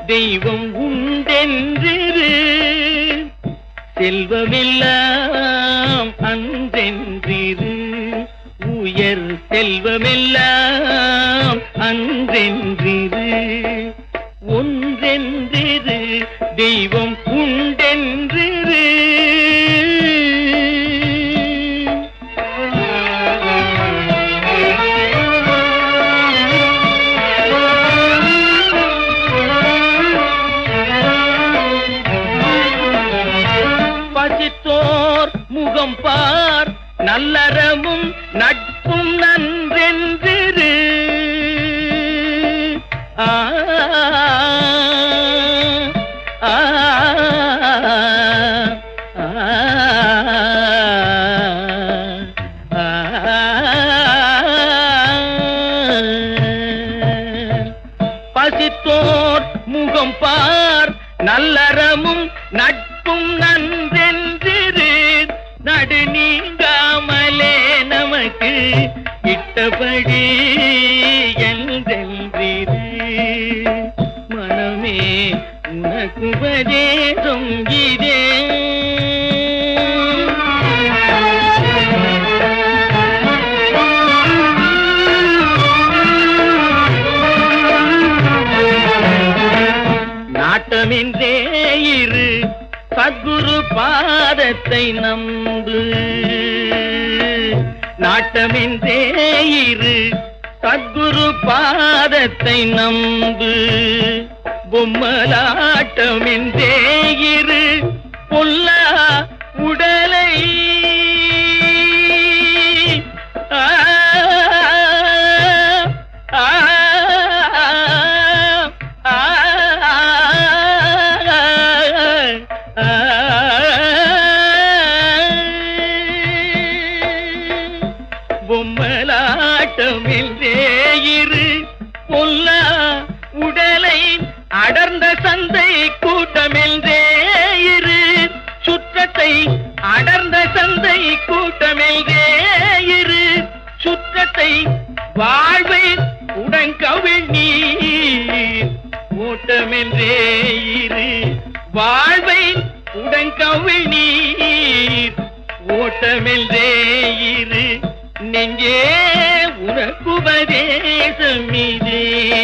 தெய்வம் உண்டென்றிரு, செல்வமெல்லாம் அன்றென்றிரு, உயர் செல்வமெல்லாம் அன்றென்றிரு, ஒன்றென்றிரு, தெய்வம் உண்டென்றிரு. பசித்தோர் முகம் பார், நல்லறமும் நட்பும் நன்றென்றிரு. பசித்தோர் முகம் பார், நல்லறமும் நட்பும் நன்றென்றிரு, நடு நீங்காமலே நமக்கு இட்டபடி என்றென்றிரு. மனமே உனக்கு உபதேசம் இதே. நாட்டமென்றே இரு, சத்குரு பாதத்தை நம்பு. நாட்டமென்றே இரு, சத்குரு பாதத்தை நம்பு. பொம்மலாட்டமென்றே இரு, பொல்லா உடலை பொம்மலாட்டமென்றே இரு, பொல்லா உடலை அடர்ந்த சந்தை கூட்டமென்றே இரு, சுற்றத்தை அடர்ந்த சந்தை கூட்டமென்றே இரு, சுற்றத்தை வாழ்வை உடன்கவிழ் நீர் ஓட்டமென்றே இரு, வாழ்வை உடன்கவிழ் நீர் ஓட்டமென்றே இரு, நெஞ்சே உனக்குபதேசம் இதே.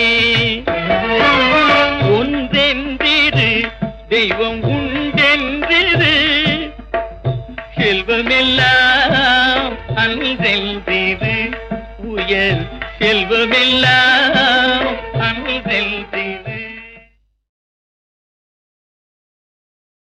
ஒன்றென்றிரு, தெய்வம் உண்டென்றிரு, செல்வமெல்லாம் அன்றென்றிரு, உயர் செல்வமெல்லாம்